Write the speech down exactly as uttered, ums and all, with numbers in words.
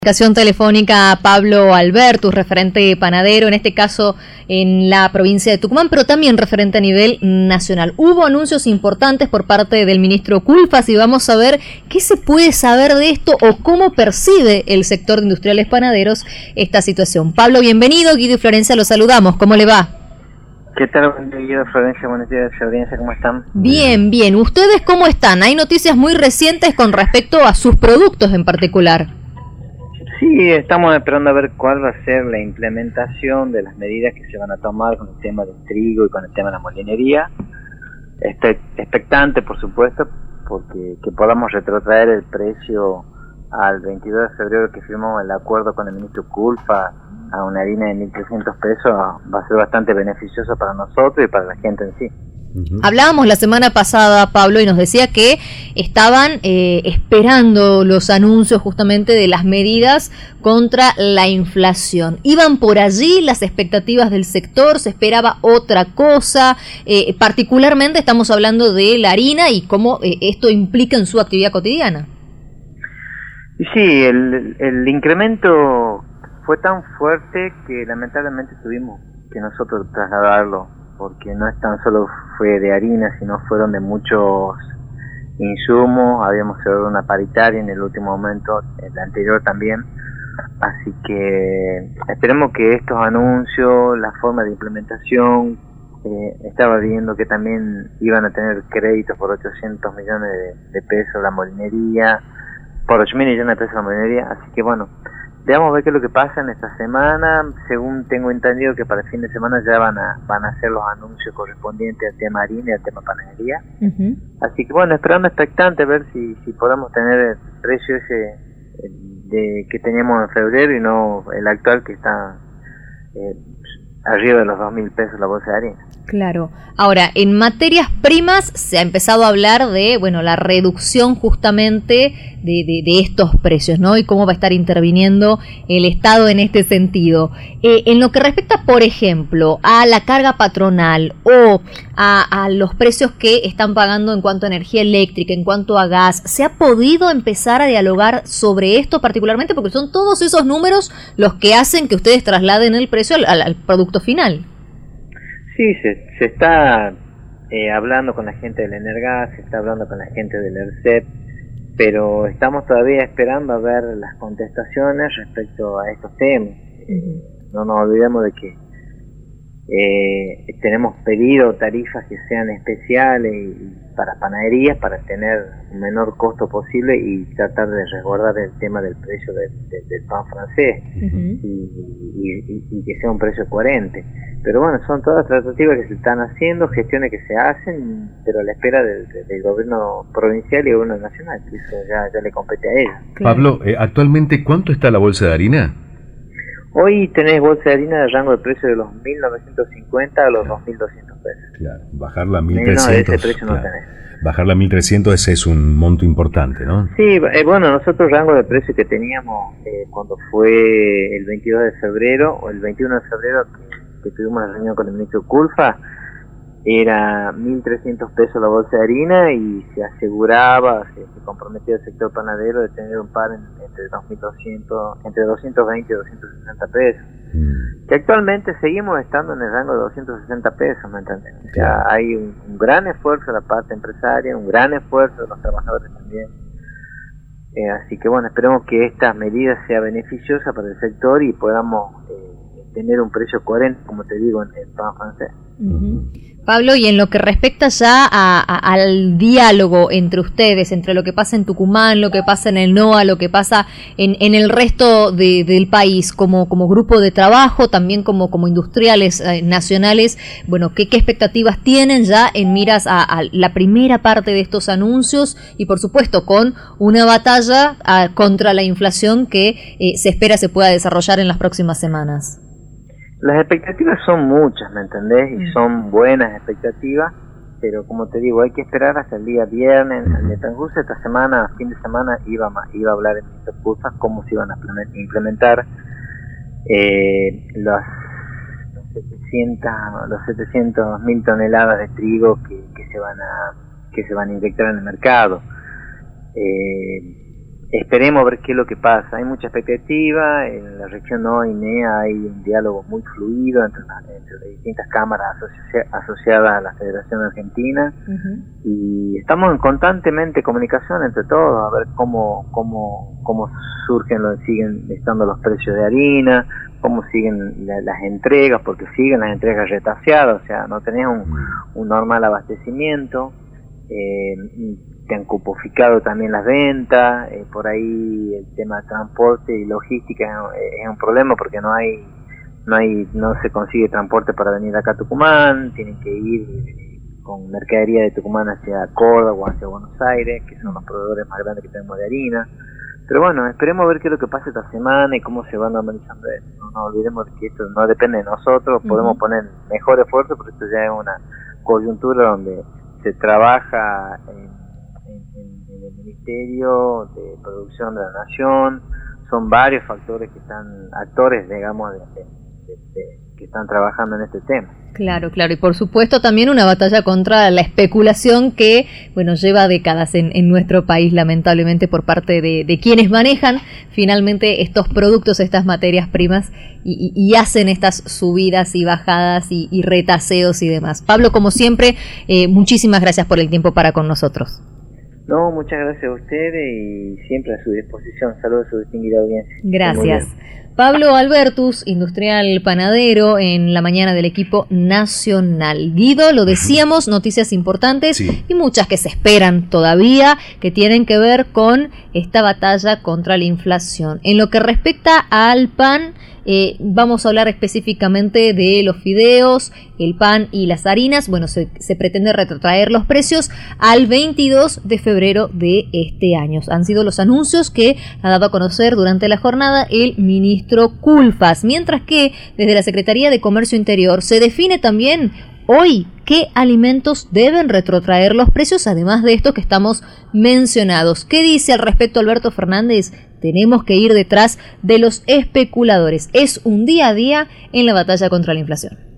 Comunicación telefónica a Pablo Albertus, referente panadero, en este caso en la provincia de Tucumán, pero también referente a nivel nacional. Hubo anuncios importantes por parte del ministro Culfas y vamos a ver qué se puede saber de esto o cómo percibe el sector de industriales panaderos esta situación. Pablo, bienvenido. Guido y Florencia, los saludamos. ¿Cómo le va? ¿Qué tal, Guido, Florencia? Buenos días, audiencia, ¿cómo están? Bien, bien. ¿Ustedes cómo están? Hay noticias muy recientes con respecto a sus productos en particular. Sí, estamos esperando a ver cuál va a ser la implementación de las medidas que se van a tomar con el tema del trigo y con el tema de la molinería. Este, expectante, por supuesto, porque que podamos retrotraer el precio al veintidós de febrero que firmamos el acuerdo con el ministro Culfas a una harina de mil trescientos pesos va a ser bastante beneficioso para nosotros y para la gente en sí. Uh-huh. Hablábamos la semana pasada, Pablo, y nos decía que estaban eh, esperando los anuncios justamente de las medidas contra la inflación. ¿Iban por allí las expectativas del sector? ¿Se esperaba otra cosa? Eh, particularmente estamos hablando de la harina y cómo eh, esto implica en su actividad cotidiana. Sí, el, el incremento fue tan fuerte que lamentablemente tuvimos que nosotros trasladarlo, porque no es tan solo fue de harina, sino fueron de muchos insumos. Habíamos cerrado una paritaria en el último momento, el anterior también, así que esperemos que estos anuncios, la forma de implementación, eh, estaba viendo que también iban a tener créditos por ochocientos millones de, de pesos la molinería, por ocho mil millones de pesos la molinería, así que bueno, debemos ver qué es lo que pasa en esta semana. Según tengo entendido que para el fin de semana ya van a van a hacer los anuncios correspondientes al tema harina y al tema panadería. Uh-huh. Así que bueno, esperando expectante a ver si si podemos tener el precio ese de que teníamos en febrero y no el actual que está eh, arriba de los dos mil pesos la bolsa de harina. Claro. Ahora, en materias primas se ha empezado a hablar de, bueno, la reducción justamente de, de, de estos precios, ¿no? Y cómo va a estar interviniendo el Estado en este sentido. Eh, en lo que respecta, por ejemplo, a la carga patronal o a, a los precios que están pagando en cuanto a energía eléctrica, en cuanto a gas, ¿se ha podido empezar a dialogar sobre esto particularmente? Porque son todos esos números los que hacen que ustedes trasladen el precio al, al, al producto final. Sí, se, se está eh, hablando con la gente del Energas, se está hablando con la gente del ERCEP, pero estamos todavía esperando a ver las contestaciones respecto a estos temas. Uh-huh. No nos olvidemos de que eh, tenemos pedido tarifas que sean especiales y para panaderías para tener un menor costo posible y tratar de resguardar el tema del precio de, de, del pan francés. Uh-huh. y, y, y que sea un precio coherente. Pero bueno, son todas tratativas que se están haciendo, gestiones que se hacen, pero a la espera del, del gobierno provincial y el gobierno nacional, que eso ya, ya le compete a ellos. Pablo, eh, actualmente, ¿cuánto está la bolsa de harina? Hoy tenés bolsa de harina de rango de precio de los mil novecientos cincuenta a los dos mil doscientos pesos. Claro, bajarla a mil trescientos. No, ese precio claro. no tenés. Bajarla a mil trescientos ese es un monto importante, ¿no? Sí, eh, bueno, nosotros el rango de precio que teníamos eh, cuando fue el veintidós de febrero o el veintiuno de febrero que, que tuvimos la reunión con el ministro Culfas, era mil trescientos pesos la bolsa de harina y se aseguraba, se, se comprometía el sector panadero de tener un par en, entre dos mil doscientos, entre doscientos veinte y doscientos sesenta pesos. Mm. Que actualmente seguimos estando en el rango de doscientos sesenta pesos, ¿me entiendes? O sea, hay un, un gran esfuerzo de la parte empresaria, un gran esfuerzo de los trabajadores también. Eh, así que bueno, esperemos que esta medida sea beneficiosa para el sector y podamos eh, tener un precio coherente, como te digo, en el pan francés. Uh-huh. Pablo, y en lo que respecta ya a, a, al diálogo entre ustedes, entre lo que pasa en Tucumán, lo que pasa en el NOA, lo que pasa en, en el resto de, del país, como, como grupo de trabajo, también como, como industriales eh, nacionales, bueno, ¿qué, ¿qué expectativas tienen ya en miras a, a la primera parte de estos anuncios y por supuesto con una batalla a, contra la inflación que eh, se espera se pueda desarrollar en las próximas semanas? Las expectativas son muchas, ¿me entendés? Y son buenas expectativas, pero como te digo, hay que esperar hasta el día viernes. En el transcurso de esta semana, fin de semana, iba, iba a hablar en estas cosas, cómo se iban a implementar eh, los, los setecientos, los setecientos mil toneladas de trigo que, que se van a que se van a inyectar en el mercado. Eh, esperemos ver qué es lo que pasa. Hay mucha expectativa, en la región O I N E A hay un diálogo muy fluido entre, entre las distintas cámaras asocia, asociadas a la Federación Argentina, uh-huh. y estamos en constantemente comunicación entre todos, a ver cómo cómo cómo surgen, los, siguen estando los precios de harina, cómo siguen la, las entregas, porque siguen las entregas retaseadas, o sea, no tenés un, un normal abastecimiento. Eh, se han cupoficado también las ventas, eh, por ahí el tema de transporte y logística es, es un problema porque no hay, no hay, no se consigue transporte para venir acá a Tucumán, tienen que ir con mercadería de Tucumán hacia Córdoba o hacia Buenos Aires, que son los proveedores más grandes que tenemos de harina. Pero bueno, esperemos ver qué es lo que pasa esta semana y cómo se va normalizando esto. No nos olvidemos de que esto no depende de nosotros, uh-huh. podemos poner mejor esfuerzo, pero esto ya es una coyuntura donde se trabaja en, en, en el Ministerio de Producción de la Nación. Son varios factores que están, actores, digamos, de, de, de, de, que están trabajando en este tema. Claro, claro, y por supuesto también una batalla contra la especulación que, bueno, lleva décadas en, en nuestro país, lamentablemente, por parte de, de quienes manejan finalmente estos productos, estas materias primas, y, y, y hacen estas subidas y bajadas y, y retaseos y demás. Pablo, como siempre, eh, muchísimas gracias por el tiempo para con nosotros. No, muchas gracias a ustedes y siempre a su disposición. Saludos a su distinguida audiencia. Gracias. Pablo Albertus, industrial panadero, en la mañana del equipo nacional. Guido, lo decíamos, noticias importantes, sí, y muchas que se esperan todavía, que tienen que ver con esta batalla contra la inflación. En lo que respecta al pan, eh, vamos a hablar específicamente de los fideos, el pan y las harinas. Bueno, se, se pretende retrotraer los precios al veintidós de febrero de este año. Han sido los anuncios que ha dado a conocer durante la jornada el ministro Culfas, mientras que desde la Secretaría de Comercio Interior se define también hoy qué alimentos deben retrotraer los precios, además de estos que estamos mencionados. ¿Qué dice al respecto Alberto Fernández? Tenemos que ir detrás de los especuladores. Es un día a día en la batalla contra la inflación.